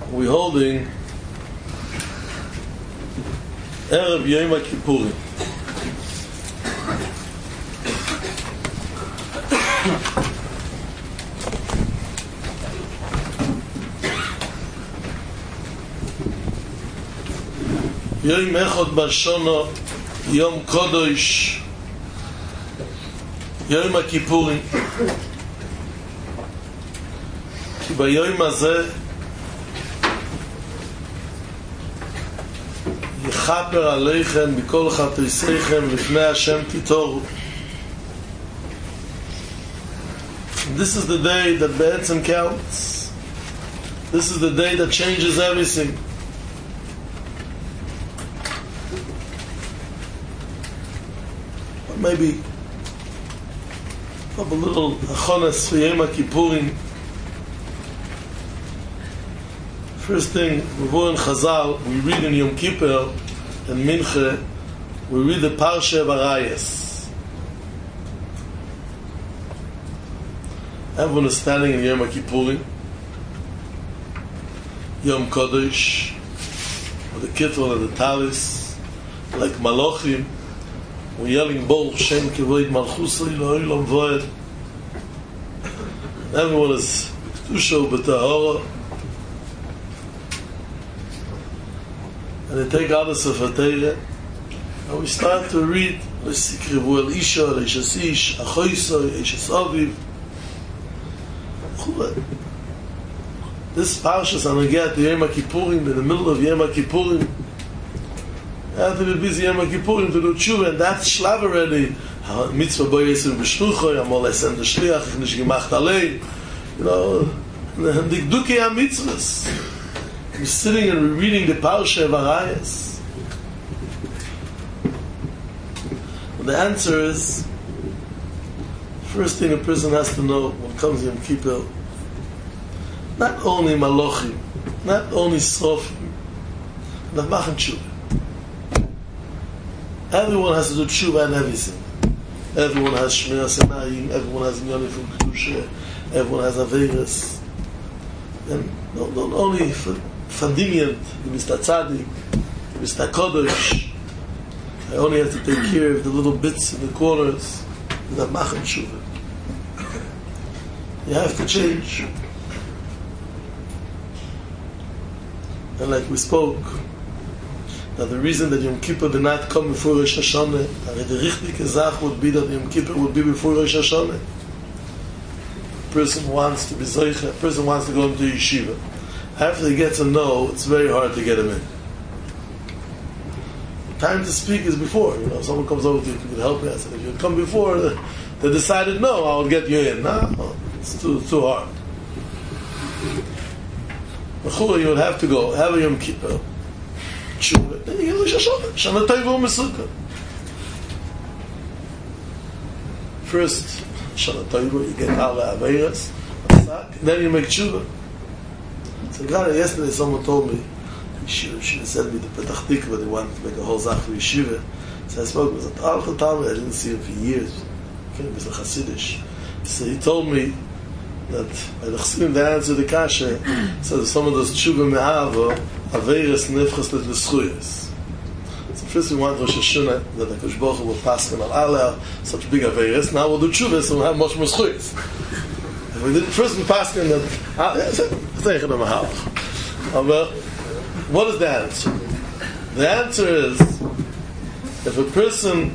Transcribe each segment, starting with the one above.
we're holding Erev Yom Kippurim. Yom Echad Bashana, Yom Kodesh, Yom Kippurim. כי ביום הזה יכפר עליכם מכל חטאיכם לפני השם תתעוררו. This is the day that בעצם counts. This is the day that changes everything. Maybe have a little achonas for Yom Kippurim. First thing, we in Chazal, we read in Yom Kippur and Mincha, we read the Parsha of Arayos. Everyone is standing in Yom Kippurim, Yom Kodesh, with the Kittel and the Talis, like Malachim. We're yelling, Baruch Shem Kevod Malchusay La'olam Va'ed. Everyone is B'Kedusha B'Tahara. And they take out the Sefer Torah, and we start to read L'Sikrivu El Isha, L'Ishas Ish, Achoisai, Ishas Aviv. This parsha is going to get to Yom Kippurim, in the middle of Yom Kippurim. You have to be busy Yom Kippurim to do tshuva, and that's shlav already. Mitzvah bo yisur b'shluchoi, amol esen d'shliach, ich nish gemacht allein. You know, and the Dukei HaMitzvahs. We're sitting and we're reading the Parsha of Arayos. The answer is, first thing a person has to know when it comes to Yom Kippur, not only Malachim, not only Srofim, but Machen Tshuva. Everyone has to do Tshuva and everything. Everyone has Shmiras Emayim, everyone has Minyanim from Kedusha, everyone has Averis. And not only for Fadimian, Mr. Tzadik, Mr. Kodesh. I only have to take care of the little bits in the corners with a Machen Tshuva. You have to change. And like we spoke, that the reason that Yom Kippur did not come before Rosh Hashanah, and the richtige Zach would be that Yom Kippur would be before Rosh Hashanah. A person wants to be Zoicha, a person wants to go into yeshiva. After he gets a no, it's very hard to get him in. Time to speak is before. You know, someone comes over to you, if you can help me. I said, if you come before, they decided no, I will get you in. No, it's too hard. B'chura, you would have to go, have a Yom Kippur, tshuva, then you get Rosh Hashanah, Shana Tova U'Mesukkah. First, Shana Tova, you get Ala Aveiras, then you make tshuva. So yesterday someone told me, she sent me to Petach Tikva, they wanted to make a whole Zach for yeshiva. So I spoke with him, I didn't see him for years. He was a Hasidish. So he told me that by the Chassidim they answered the kasha, so some of those tshuva me'ava, Averis nefchas l'schuyas. So first we want Rosh Hashanah, that the Kosh Baruch Hu will pass them al such big Averis, now we'll do tshuva, so we'll have much more schuyas. We didn't first we passed in that. What is the answer? The answer is, if a person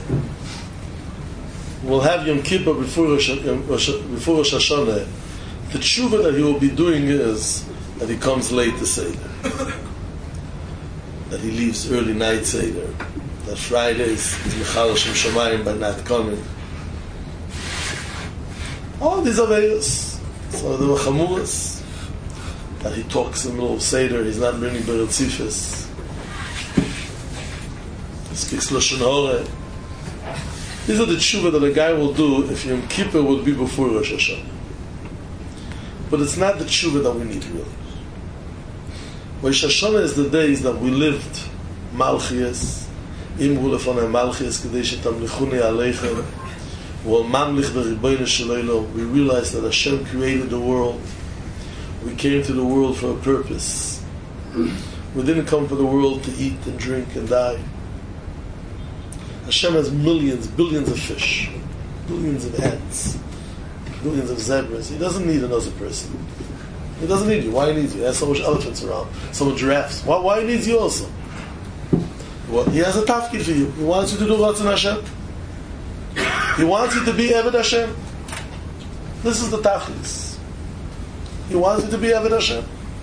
will have Yom Kippur before Rosh Hashanah, the tshuva that he will be doing is that he comes late to Seder, that he leaves early night Seder, that Fridays is Mechal Shem Shamayim by not coming. All these are various. So there were chamuras that he talks in the middle of Seder, he's not learning Beretz Sifes. He speaks Lashon Hora. These are the tshuva that a guy will do if Yom Kippur would be before Rosh Hashanah. But it's not the tshuva that we need really. Rosh Hashanah is the days that we lived Malchias, Imru Lefonei Malchias, Kedei Shetamlichuni Aleichem. We realized that Hashem created the world. We came to the world for a purpose. We didn't come for the world to eat and drink and die. Hashem has millions, billions of fish, billions of ants, billions of zebras. He doesn't need another person. He doesn't need you. Why he needs you? He has so much elephants around, so much giraffes. Why he needs you also? Well, he has a tafkid for you. He wants you to do Ratzon Hashem. He wants you to be Eved Hashem. This is the tachlis. He wants you to be Eved Hashem.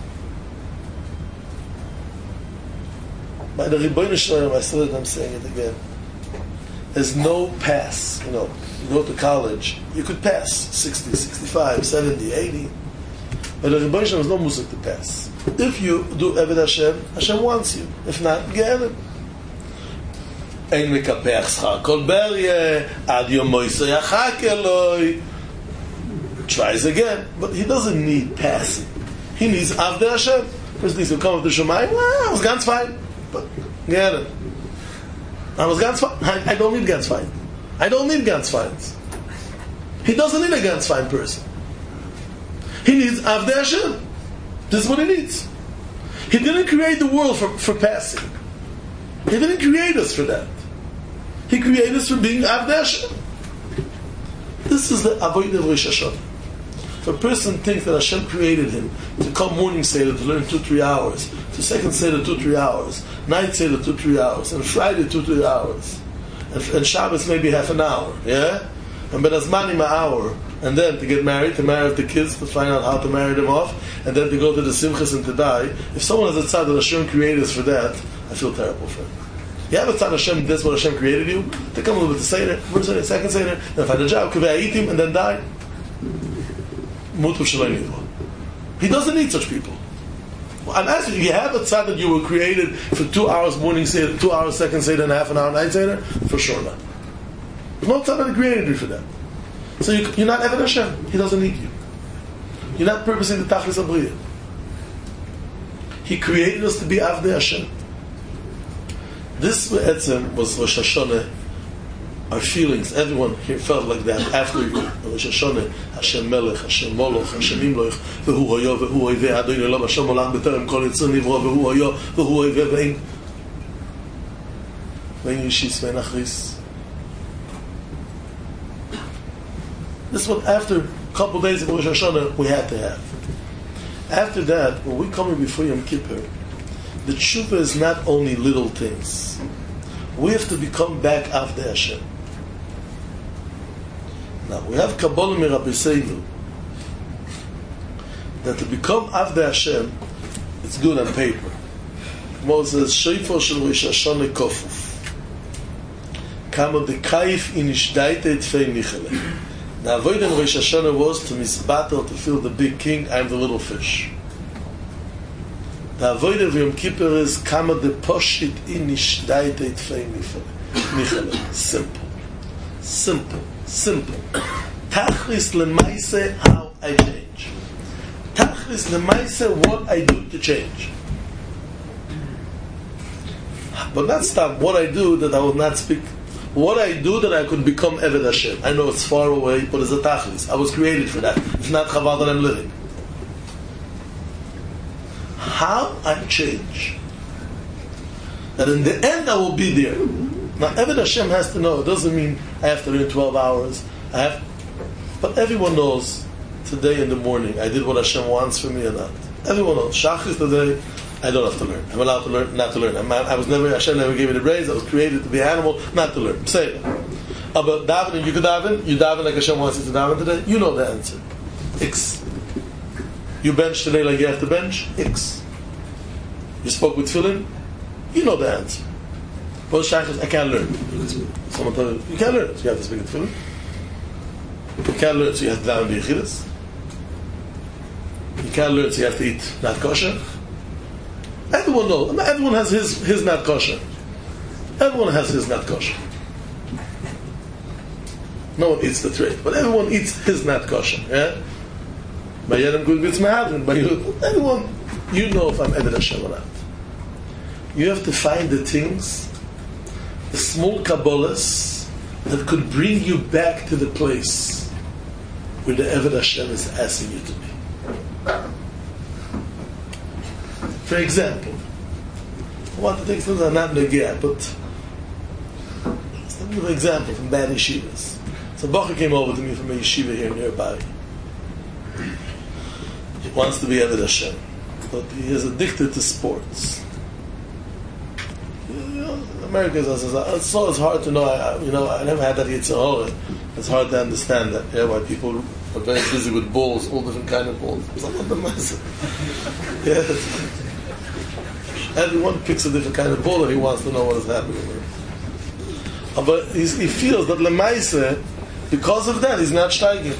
By the Ribbono Shel Olam, I started, I'm saying it again. There's no pass. You go to college, you could pass 60, 65, 70, 80. But the Ribbono Shel Olam, there's no musik to pass. If you do Eved Hashem, Hashem wants you. If not, get it. Ein mekapech schar kol berye ad yom moisei achak eloi. Tries again, but he doesn't need passing. He needs Avdei Hashem. First needs to come up to Shemayim. I was ganz fine, but get it. I was ganz fine. I don't need ganz fine. I don't need ganz fines. He doesn't need a ganz fine person. He needs Avdei Hashem. This is what he needs. He didn't create the world for passing. He didn't create us for that. He created us for being Avdei Hashem. This is the Avodah of Rosh Hashanah. If a person thinks that Hashem created him to come morning Seder to learn 2-3 hours, to second Seder 2-3 hours, night Seder 2-3 hours, and Friday 2-3 hours, and Shabbos maybe half an hour, yeah? And Ben Azmanim an hour, and then to get married, to marry the kids, to find out how to marry them off, and then to go to the Simchas and to die. If someone has a tzad that Hashem created us for that, I feel terrible for him. You have a tzad Hashem, that's what Hashem created you, to come a little bit to Seder, first Seder, second Seder, then find a job, kaveh him, and then die. He doesn't need such people. I'm asking you, you have a tzad that you were created for 2 hours morning Seder, 2 hours second Seder, and half an hour night Seder? For sure not. There's no tzad that created you for that. So you're not Eved Hashem. He doesn't need you. You're not purposing the Tachlis Abriya. He created us to be Avdei Hashem. This was Rosh Hashanah. Our feelings, everyone here felt like that after Rosh Hashanah. Hashem Melech, Hashem Moloch, Hashem Imloch, V'hu Hoyo, V'hu Oiveh, Adonai Eloheinu, Hashem Olam B'terem Kol Yitzur Nivro, V'hu Hoyo, V'hu Oiveh, V'ein Yishis V'ein Achris. This is what after a couple of days of Rosh Hashanah we had to have. After that, when we come in before Yom Kippur, the tshuva is not only little things. We have to become back Avdei Hashem. Now, we have Kabbalah Mirabbi Seidu that to become Avdei Hashem, it's good on paper. Moses Shofar Shel Rosh Hashanah Kofuf. Kama de Kaif in Ishdaite Tfei Michele. The avodah in Rosh Hashanah was to misbatel, to feel the big king, I'm the little fish. The avodah of Yom Kippur is Kama de Poshit in Ishdaite Tfei Michele. Simple. Simple. Simple. Tachlis lemaise, how I change. Tachlis lemaise, what I do to change. But not stop what I do that I will not speak. What I do that I could become Eved Hashem. I know it's far away, but it's a tachlis. I was created for that. If not, chavad that I'm living. How I change. That in the end I will be there. Now, Eved Hashem has to know. It doesn't mean I have to learn 12 hours. But everyone knows today in the morning I did what Hashem wants for me or not. Everyone knows. Shachris today, I don't have to learn. I'm allowed to learn, not to learn. Hashem never gave me the brains. I was created to be an animal, not to learn. Say it. About davening, you could daven. You daven like Hashem wants you to daven today. You know the answer. X. You bench today like you have to bench. X. You spoke with tefillin. You know the answer. But Shachris, I can't learn. Someone told you can't learn, so you have to speak with tefillin. You can't learn, so you have to daven b'yichidus. You can't learn, so you have to eat not kosher. Everyone knows. Everyone has his not kosher. Everyone has his not kosher. No one eats the trait, but everyone eats his not kosher. Yeah. Everyone, you know if I'm Eved Hashem or not. You have to find the things, the small kabbalas that could bring you back to the place where the Eved Hashem is asking you to be. For example, I want to take things that are not negiyah, but let's give an example from bad yeshivas. So Bacher came over to me from a yeshiva here nearby. He wants to be Eved Hashem, but he is addicted to sports. America it's hard to know. I never had that yitzhar. It's hard to understand that. Yeah, why people are very busy with balls, all different kind of balls. Yes. Everyone picks a different kind of ball, and he wants to know what is happening. But he feels that lemaise, because of that, he's not steiging.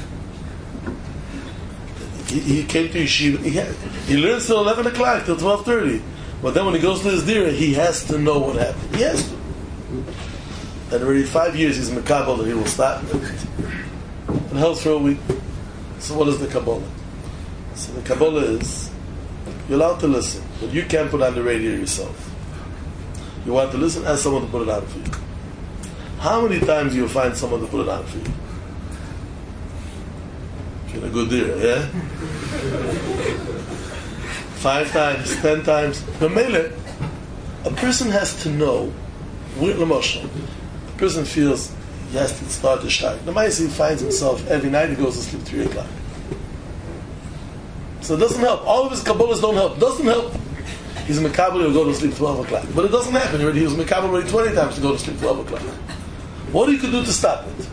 He came to yeshiva. He learns till 11 o'clock, till 12:30. But then when he goes to his dira, he has to know what happened. He has to. And already 5 years he's mekabel that he will stop it. It helps for a week. So what is the Kabbalah? So the Kabbalah is, you're allowed to listen, but you can't put on the radio yourself. You want to listen, ask someone to put it on for you. How many times do you find someone to put it on for you? If you're in a good dira, yeah? 5 times, 10 times. But Mele, a person has to know, a person feels he has to start to steig. The Maisi finds himself every night he goes to sleep 3 o'clock. So it doesn't help. All of his Kabbalahs don't help. It doesn't help. He's mekabel, he'll go to sleep 12 o'clock. But it doesn't happen. He was mekabel already 20 times to go to sleep 12 o'clock. What you could do to stop it?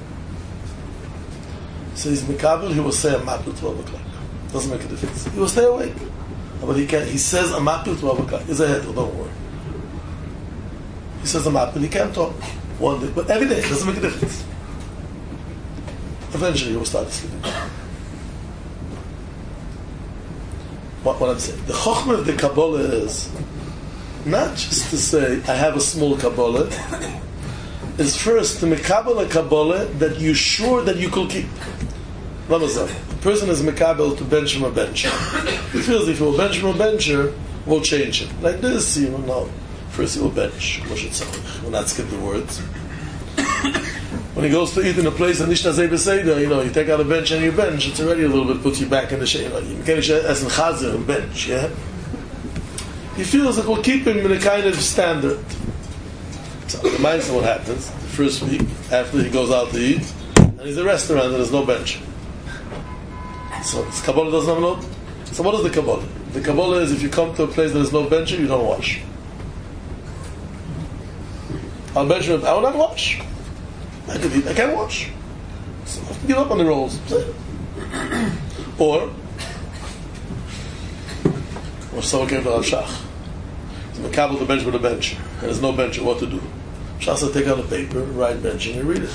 So he's mekabel, he will say a mapil 12 o'clock. Doesn't make a difference. He will stay awake. But he says a mapil 12 o'clock. He's ahead, don't worry. He says a mapil, he can't talk one day, but every day, it doesn't make a difference. Eventually he will start sleeping. What I'm saying, the chokhmah of the Kabbalah is not just to say, I have a small Kabbalah, is first to mekabel a Kabbalah that you're sure that you could keep. Let me say, the person is mekabel to bench him or bench. He feels if he will bench him or bencher, we'll change him. Like this, you know, first he will bench. We'll not skip the words. When he goes to eat in a place and Nishna Zeh Beseder, you take out a bench and you bench, it's already a little bit, puts you back in the shade. You can't as in Chazer and bench, yeah? He feels it will keep him in a kind of standard. So, the mindset what happens, the first week, after he goes out to eat, and he's in a restaurant and there's no bench. So, this Kabbalah doesn't have no. So, what is the Kabbalah? The Kabbalah is if you come to a place that there's no bench, you don't wash. I'll bench you, I will not wash. I can eat, I can't wash. So I have to give up on the rolls. Or someone came to Rav Shach. He's mekabel the bench with a bench. And there's no bench, what to do? Shach said, take out a paper, write benching, and read it.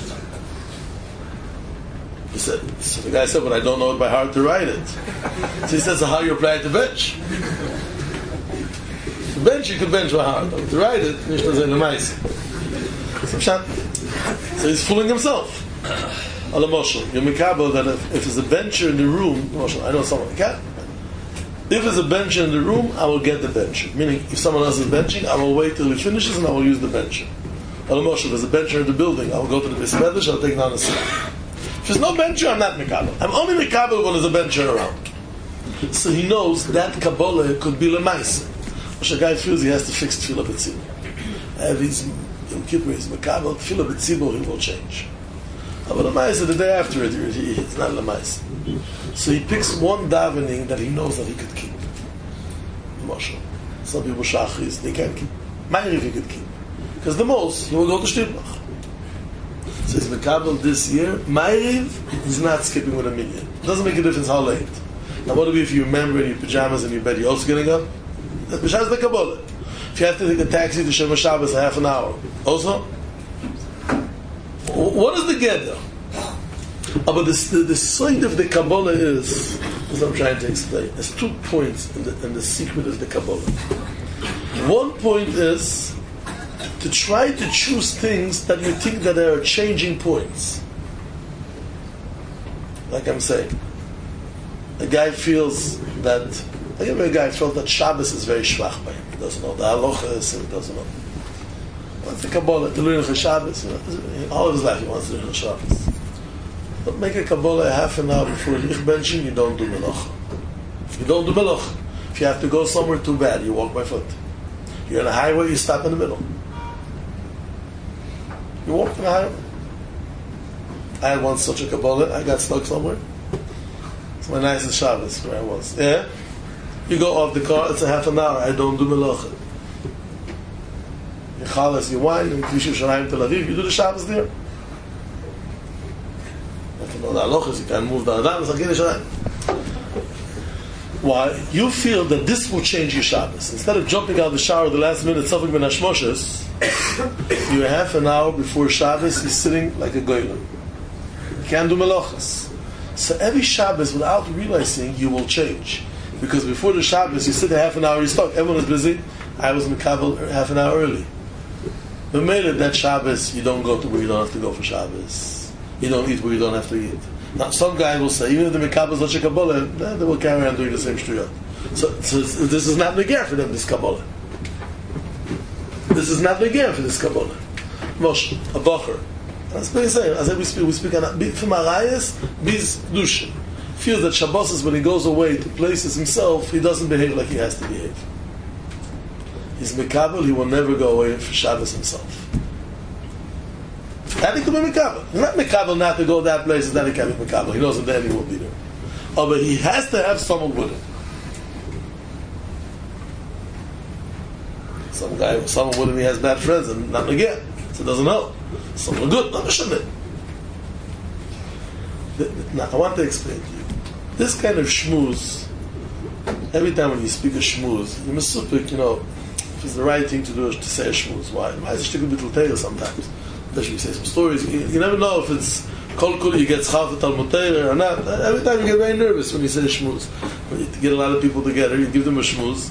He said, so the guy said, but I don't know it by heart to write it. So he said, so how you apply it to bench? The bench you can bench by heart, but to write it, Mishnah Zeh Lemais. So he's fooling himself. You're mekabel that if there's a bencher in the room, I know someone can. If there's a bencher in the room, I will get the bencher. Meaning, if someone else is benching, I will wait till he finishes and I will use the bencher. If there's a bencher in the building, I will go to the Beis Medrash, I'll take down a seat. If there's no bencher, I'm not mekabel. I'm only mekabel when there's a bencher around. So he knows that Kabbalah could be lemaise. Which a guy feels he has to fix tefillah b'tzibur. If he's Yom Kippur, he's mekabel, tefillah b'tzibur, he will change. But lemaise, the day after it, it's not lemaise. So he picks one davening that he knows that he could keep. Moshe. Some people shachris, they can't keep. Ma'ariv he could keep. Because the most, he will go to Shtiblach. So he's mekabel this year. Ma'ariv is not skipping with a minyan. It doesn't make a difference how late. Now what if you remember in your pajamas in your bed, you're also getting up? That's b'shas the Kabbalah. If you have to take a taxi to Shema Shabbos a half an hour, also? What is the gather? But the side of the Kabbalah is, as I'm trying to explain, there's 2 points in the secret of the Kabbalah. One point is to try to choose things that you think that are changing points. Like I'm saying, a guy feels that, a guy felt that Shabbos is very schwach by him. He doesn't know the halachas, and he doesn't know. What's the Kabbalah? To learn for Shabbos, all of his life he wants to learn for Shabbos. But make a Kabbalah a half an hour before ich benching, you don't do melach. You don't do melach. If you have to go somewhere too bad, you walk by foot. You're on a highway, you stop in the middle. You walk on the highway. I had once such a Kabbalah, I got stuck somewhere. It's my nicest Shabbos where I was. Yeah? You go off the car, it's a half an hour, I don't do melacha. You chalas, you wine, in Kvish Yerushalayim Tel Aviv, you do the Shabbos there. You have to know the halachas, you can't move the Adam, it's like Yerushalayim. Why? You feel that this will change your Shabbos. Instead of jumping out of the shower the last minute, Sofik ben Hashmoshes, you're half an hour before Shabbos, you're sitting like a goylem. You can't do melachas. So every Shabbos, without realizing, you will change. Because before the Shabbos, you sit a half an hour, you're stuck. Everyone is busy. I was in Kabul half an hour early. But made it that Shabbos, you don't go to where you don't have to go for Shabbos. You don't eat where you don't have to eat. Now, some guy will say, even if the Mekabel is not Kabbalah, they will carry on doing the same shtuyot. So this is not Neger for them, this Kabbalah. This is not Neger for this Kabbalah. Moshe, a Bacher. That's what he's saying. As we speak on from Arayas, Biz Dushin. Feels that Shabbos is when he goes away to places himself, he doesn't behave like he has to behave. He's Mekabel, he will never go away for Shabbos himself. That he could be Mekabel. He's not Mekabel not to go that place, it's not he can be Mekabel. He knows that then he will be there. Oh, but he has to have someone with him. Someone with him, he has bad friends and not again. So it doesn't help. Someone good, not Meshadeh. Now, I want to explain to you. This kind of shmooze, every time when you speak a shmooze, you must speak, if it's the right thing to do is to say a shmooze. Why? Why is it a bit tale sometimes? Especially you say some stories. You never know if it's kol kol you get schaf Talmud Torah or not. Every time you get very nervous when you say a shmooze. When you get a lot of people together, you give them a shmooze,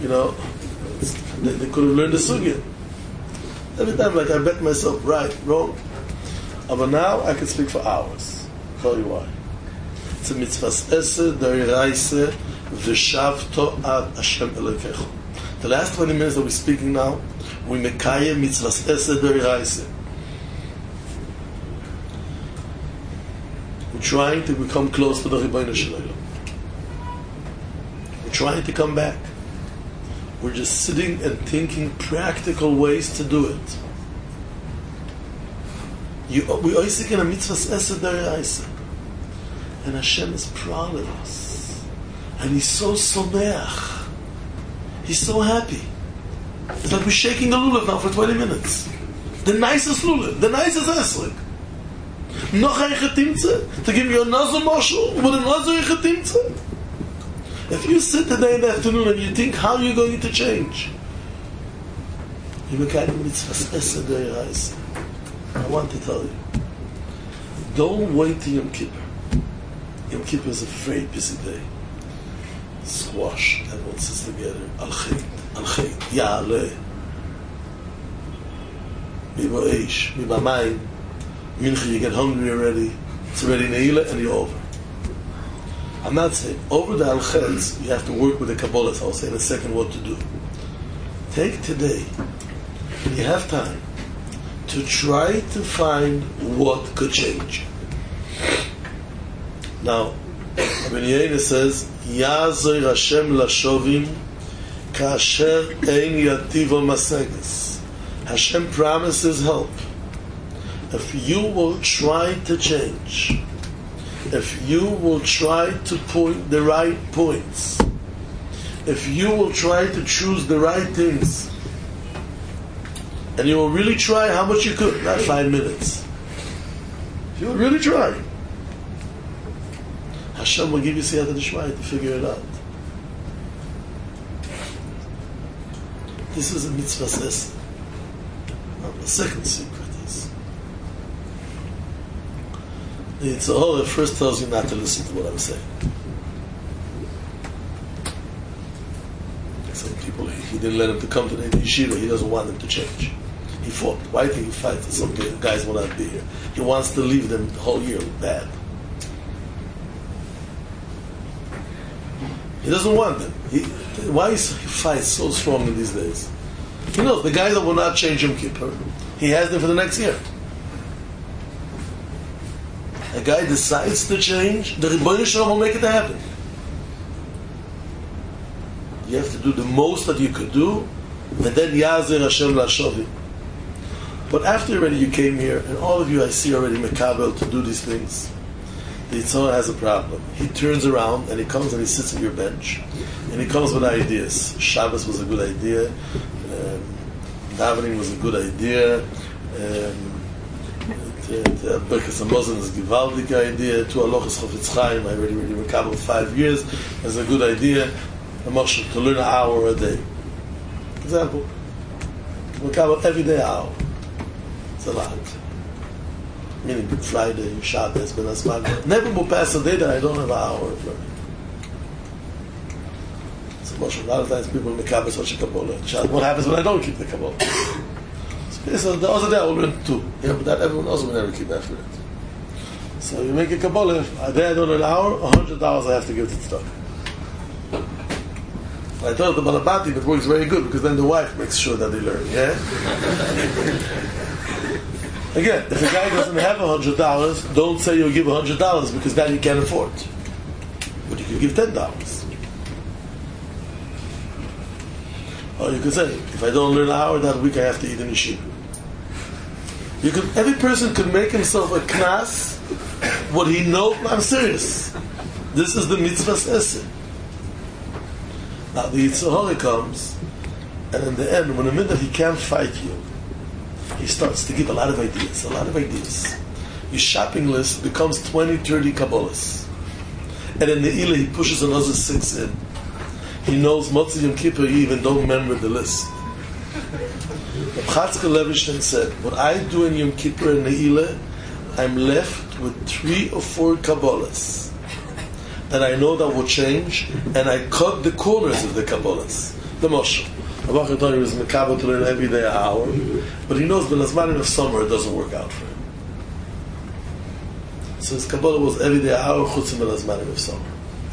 they could have learned the sugya. Every time, like I bet myself, right, wrong. But now I can speak for hours. I'll tell you why. It's a mitzvahs esse d'oraisa v'shavto ad Hashem Elokecha. The last 20 minutes that we're speaking now, we mekayem mitzvahs esse d'oraisa. We're trying to become close to the Ribono Shel Olam. We're trying to come back. We're just sitting and thinking practical ways to do it. We are seeking a mitzvahs esse d'oraisa. And Hashem is proud of us. And He's so someach. He's so happy. It's like we're shaking the lulav now for 20 minutes. The nicest lulav, the nicest eslik. Noch ein chetimtze, to give you another mashal with another chetimtze. If you sit today in the afternoon and you think how you're going to change, you become mitzvahs esse d'oraisa. I want to tell you, don't wait till Yom Kippur. Yom Kippur is a very busy day. Squash, everyone sits together. Al-Chet, Ya'aleh. Miba Eish, Miba Mayim. Mincha, you get hungry already. It's already Ne'ilah and you're over. I'm not saying, over the Al-Chet, you have to work with the Kabbalah. I'll say in a second what to do. Take today, when you have time, to try to find what could change. Now, Rabbi Yehuda says, Ya'azor Hashem lashovim kasher ein yativo maseges. Hashem promises help. If you will try to change, if you will try to point the right points, if you will try to choose the right things, and you will really try how much you could, not 5 minutes. If you will really try, Hashem will give you siyata d'shmaya to figure it out. This is a mitzvah says. The second secret is the Yitzhak first tells you not to listen to what I'm saying. Some people, he didn't let him to come to the yeshiva. He doesn't want them to change. He fought. Why did he fight? Some guys will not be here. He wants to leave them the whole year bad. He doesn't want them. Why is he fights so strong in these days? He knows the guys that will not change Yom Kippur, he has them for the next year. A guy decides to change, the Ribono Shel Olam will make it happen. do the most that you could do, and then Yazer Hashem Lashovi. But after already you came here, and all of you I see already Mekabel to do these things, the Yitzhak has a problem. He turns around and he comes and he sits on your bench, and he comes with ideas. Shabbos was a good idea. Davening was a good idea. Birkas Hamazon is a givaldik idea. Two halachas Chofetz Chaim, I already Mekabel 5 years, is a good idea. A mashal to learn an hour a day. Example. Mekabel every day an hour. It's a lot. Meaning Friday, Shabbos, Ben Asman. Never will pass a day that I don't have an hour of learning. So much. A lot of times people make Kabbalah such a Kabbalah. What happens when I don't keep the Kabbalah? So the other day I will learn too. Yeah, but that everyone else will never keep after it. So you make a Kabbalah. A day I don't learn an hour, $100 I have to give to the stock. I told the Balabati it works very good because then the wife makes sure that they learn. Yeah. Again, if a guy doesn't have $100, don't say you'll give $100 because that you can't afford. But you can give $10. Or you can say, if I don't learn an hour that week, I have to eat in yeshiva. Every person could make himself a knas, what he knows. I'm serious. This is the mitzvah's essence. Now the Yitzhak comes, and in the end, when the minute he can't fight you, he starts to give a lot of ideas. Your shopping list becomes 20, 30 Kabbalahs. And in the Ila, he pushes another 6 in. He knows Motzi Yom Kippur, you even don't remember the list. Chatzkel Levinstein said, what I do in Yom Kippur in the Ila, I'm left with 3 or 4 Kabbalahs. And I know that will change, and I cut the corners of the Kabbalahs. The Moshe. Abba Chatani was Mekabel to learn every day an hour, but he knows the Nazmanim of summer it doesn't work out for him. So his Kabbalah was every day an hour, Chutzim the Nazmanim of summer.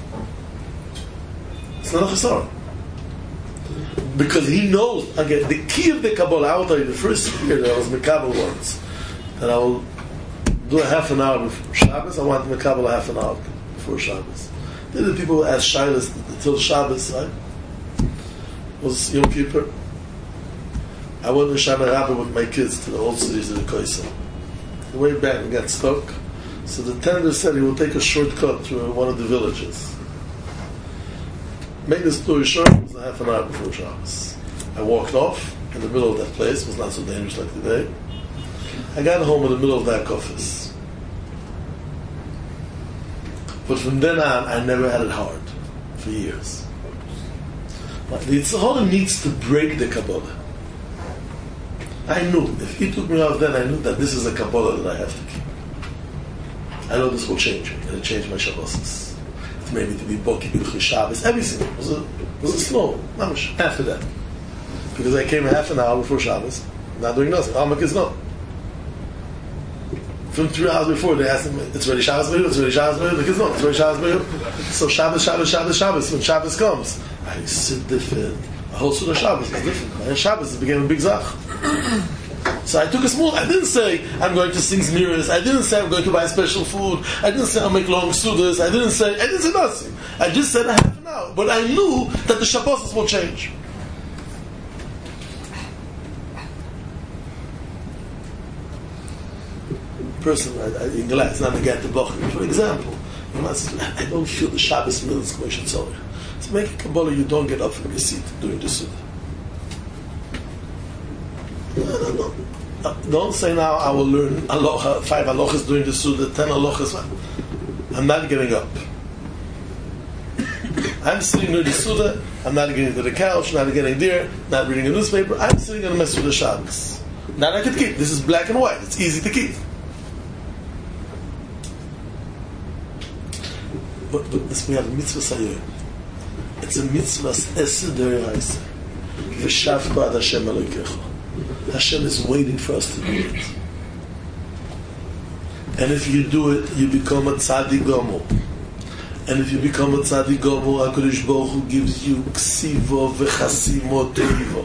It's not a chesar. Because he knows, again, the key of the Kabbalah, I will tell you, the first year that I was Mekabel once, that I will do a half an hour before Shabbos, I want Mekabel a half an hour before Shabbos. Then the people ask Shilas until Shabbos, right? Was Yom Kippur. I went to Shana Rabbah with my kids to the old cities of the Koisel. The way back we got stuck. So the tender said he will take a shortcut through one of the villages. Make the story short, it was a half an hour before Shabbos. I walked off in the middle of that place. It was not so dangerous like today. I got home in the middle of that office. But from then on, I never had it hard for years. But the Yitzhak needs to break the Kabbalah. I knew, if he took me off then, I knew that this is a Kabbalah that I have to keep. I know this will change me, and it changed my Shabbos. It made me to be Boki, Bilchi, Shabbos, everything. It was a slow, mamash, after that. Because I came half an hour before Shabbos, not doing nothing. Amak is not. From 3 hours before, they asked me, it's ready Shabbos, it's ready Shabbos, the kids know, it's ready Shabbos. So Shabbos, when Shabbos comes, I sit different. A whole Surah Shabbos is different. My Shabbos became a big zach. So I took a small, I didn't say I'm going to sing mirrors, I didn't say I'm going to buy special food, I didn't say I'll make long sudas, I didn't say nothing. I just said a half an hour. But I knew that the Shabbos will change. Person, in glass, not to get the block. For example, you must, I don't feel the Shabbos meal is going to tell you. So make a Kabbalah, you don't get up from your seat during the Suda. No. Don't say now I will learn aloha, 5 alochas during the Suda, 10 alochas. I'm not getting up. I'm sitting near the Suda, I'm not getting to the couch, not getting there, not reading a newspaper. I'm sitting in the Mesuda Shabbos. Now I could keep. This is black and white. It's easy to keep. But this we have a mitzvah sayur. It's a mitzvah esed deraisa. V'shavta ad Hashem Elokecha. Hashem is waiting for us to do it. And if you do it, you become a tzaddik gomor. And if you become a tzaddik gomor, HaKadosh Baruch Hu gives you ksivo v'chasimo teivo.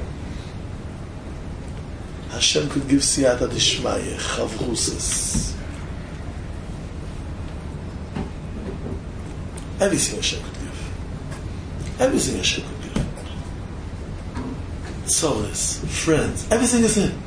Hashem could give siyata dishmaya, chavruses. Everything Hashem could give. Everything Hashem could give. Yitzoros, friends, everything is in.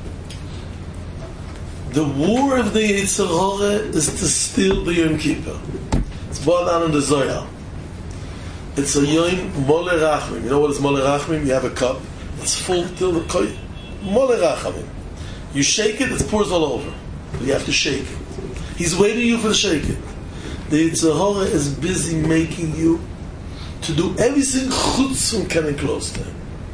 The war of the Yetzer Hara is to steal the Yom Kippur. It's brought down in the Zohar. It's a Yom Mole Rachmim. You know what is Mole Rachmim? You have a cup. It's full till the koy. Mole Rachmim. You shake it, it pours all over. You have to shake it. He's waiting you for the shake it. The Yetzer Hara is busy making you to do everything chutz from coming close to him.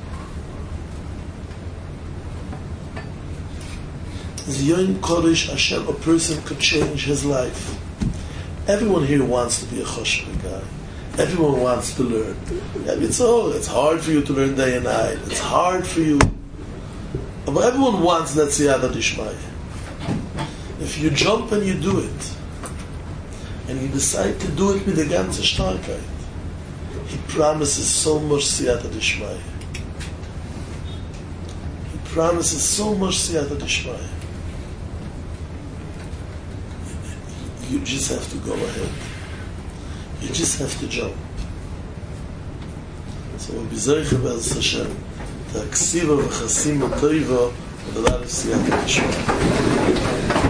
Yom Kodesh Hashem, a person could change his life. Everyone here wants to be a choshech guy. Everyone wants to learn. It's hard for you to learn day and night. It's hard for you. But everyone wants that siyata dishmaya. If you jump and you do it, and you decide to do it with the ganze starkheit, he promises so much siyata dishmaya. He promises so much siyata dishmaya. You just have to go ahead. You just have to jump. So we'll be zeicha be'ez Hashem to aksiva v'chasim v'toiva with a lot of siyata dishmaya.